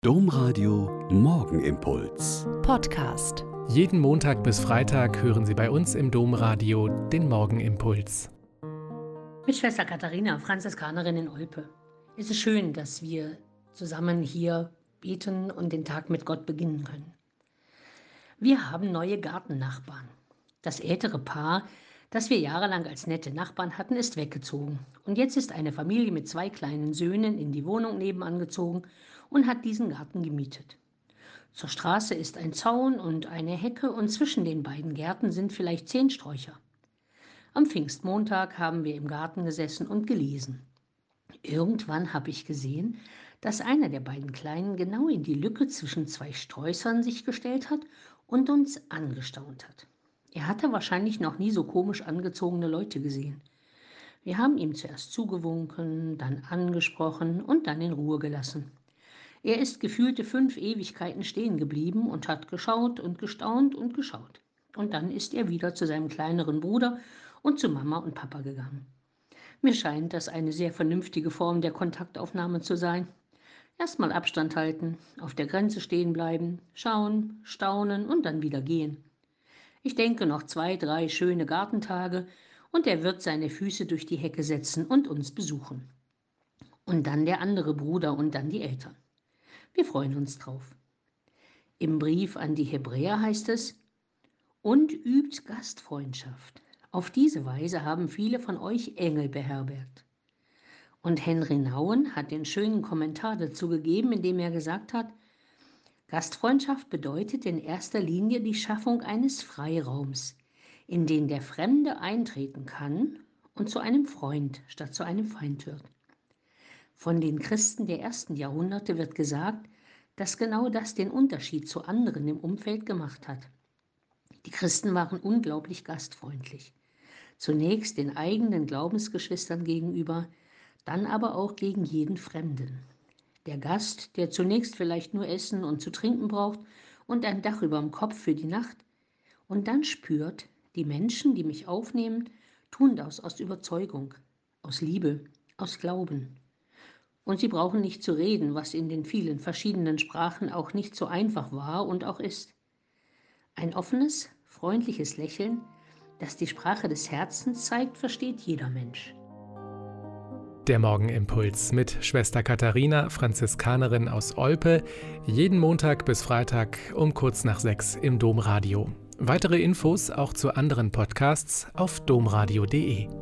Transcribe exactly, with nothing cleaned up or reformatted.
Domradio Morgenimpuls. Podcast. Jeden Montag bis Freitag hören Sie bei uns im Domradio den Morgenimpuls. Mit Schwester Katharina, Franziskanerin in Olpe. Es ist schön, dass wir zusammen hier beten und den Tag mit Gott beginnen können. Wir haben neue Gartennachbarn. Das ältere Paar, das wir jahrelang als nette Nachbarn hatten, ist weggezogen. Und jetzt ist eine Familie mit zwei kleinen Söhnen in die Wohnung nebenan gezogen und hat diesen Garten gemietet. Zur Straße ist ein Zaun und eine Hecke und zwischen den beiden Gärten sind vielleicht zehn Sträucher. Am Pfingstmontag haben wir im Garten gesessen und gelesen. Irgendwann habe ich gesehen, dass einer der beiden Kleinen genau in die Lücke zwischen zwei Sträuchern sich gestellt hat und uns angestaunt hat. Er hatte wahrscheinlich noch nie so komisch angezogene Leute gesehen. Wir haben ihm zuerst zugewunken, dann angesprochen und dann in Ruhe gelassen. Er ist gefühlte fünf Ewigkeiten stehen geblieben und hat geschaut und gestaunt und geschaut. Und dann ist er wieder zu seinem kleineren Bruder und zu Mama und Papa gegangen. Mir scheint das eine sehr vernünftige Form der Kontaktaufnahme zu sein. Erstmal Abstand halten, auf der Grenze stehen bleiben, schauen, staunen und dann wieder gehen. Ich denke noch zwei, drei schöne Gartentage und er wird seine Füße durch die Hecke setzen und uns besuchen. Und dann der andere Bruder und dann die Eltern. Wir freuen uns drauf. Im Brief an die Hebräer heißt es: Und übt Gastfreundschaft. Auf diese Weise haben viele von euch Engel beherbergt. Und Henry Nouwen hat den schönen Kommentar dazu gegeben, in dem er gesagt hat: Gastfreundschaft bedeutet in erster Linie die Schaffung eines Freiraums, in den der Fremde eintreten kann und zu einem Freund statt zu einem Feind wird. Von den Christen der ersten Jahrhunderte wird gesagt, dass genau das den Unterschied zu anderen im Umfeld gemacht hat. Die Christen waren unglaublich gastfreundlich. Zunächst den eigenen Glaubensgeschwistern gegenüber, dann aber auch gegen jeden Fremden. Der Gast, der zunächst vielleicht nur Essen und zu trinken braucht und ein Dach über dem Kopf für die Nacht, und dann spürt, die Menschen, die mich aufnehmen, tun das aus Überzeugung, aus Liebe, aus Glauben. Und sie brauchen nicht zu reden, was in den vielen verschiedenen Sprachen auch nicht so einfach war und auch ist. Ein offenes, freundliches Lächeln, das die Sprache des Herzens zeigt, versteht jeder Mensch. Der Morgenimpuls mit Schwester Katharina, Franziskanerin aus Olpe, jeden Montag bis Freitag um kurz nach sechs im Domradio. Weitere Infos auch zu anderen Podcasts auf domradio punkt de.